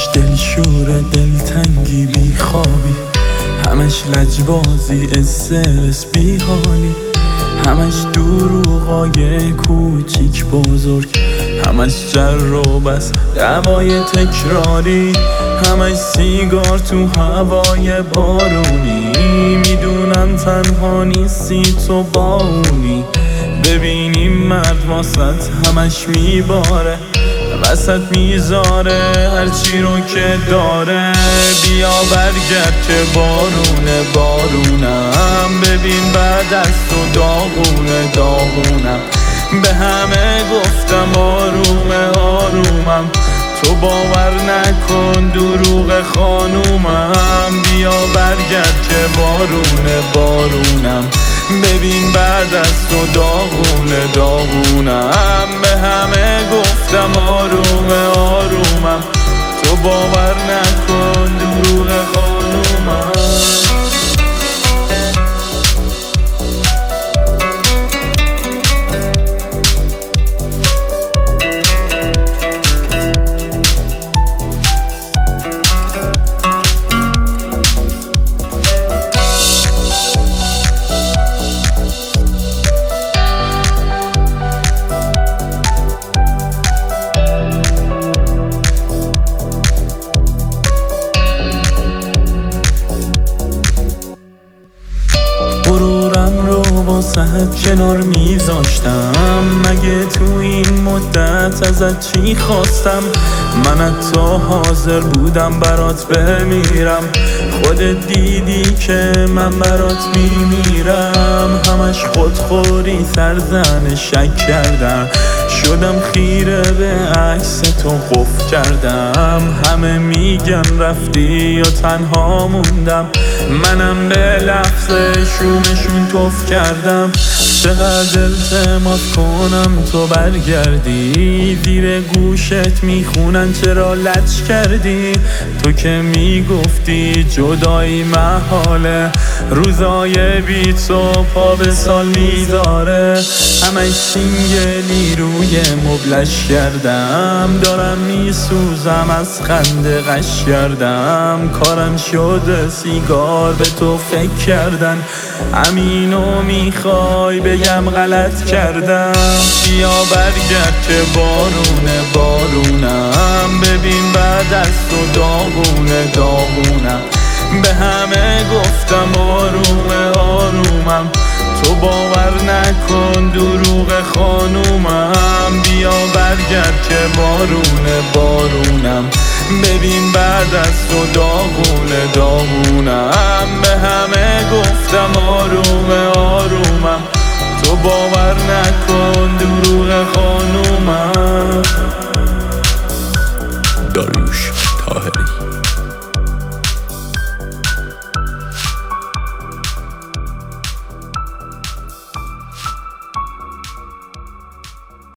همش دلشور دلتنگی بی خوابی، همش لجبازی استرس بی حالی، همش دروغای کوچیک بزرگ، همش جر و بس دوای تکراری، همش سیگار تو هوای بارونی. میدونم تنها نیستی تو با اونی، ببینی مرد واسط همش میباره، وسط میذاره هرچی رو که داره. بیا برگرد که بارونه بارونم، ببین بعد از تو داغونه داغونم. به همه گفتم آرومه آرومم، تو باور نکن دروغ خانومم. بیا برگرد که بارونه بارونم، ببین بعد از تو داغونه داغونم. به همه گفتم آرومه آرومم، تو باور نکن دروغ خانومم. غرورم رو با صحت کنار میذاشتم، مگه تو این مدت ازت چی خواستم؟ من حتی حاضر بودم برات بمیرم، خودت دیدی که من برات میمیرم. همش خودخوری سرزن شک کردم، شدم خیره به عکس تو قفل کردم. همه میگن رفتی یا تنها موندم، منم به لفظ شومشون توف کردم. چقدر التماس کنم تو برگردی، زیر گوشت میخونن چرا لج کردی. تو که میگفتی جدایی محاله، روزای بی تو پا به سال میذاره. همش سینگلی روی مبلش کردم، دارم میسوزم از خنده قش کردم. کارم شده سیگار به تو فکر کردن، همینو میخوای بگم غلط کردم. بیا برگرد که بارونه بارونم، ببین بعد از تو داغونه داغونم. به همه گفتم آرومه آرومم، تو باور نکن دروغ خانومم. بیا برگرد که بارونه بارونم، ببین بعد از تو داغونه داغونم. به همه گفتم آرومه آرومم، تو باور نکن دروغ خانومم.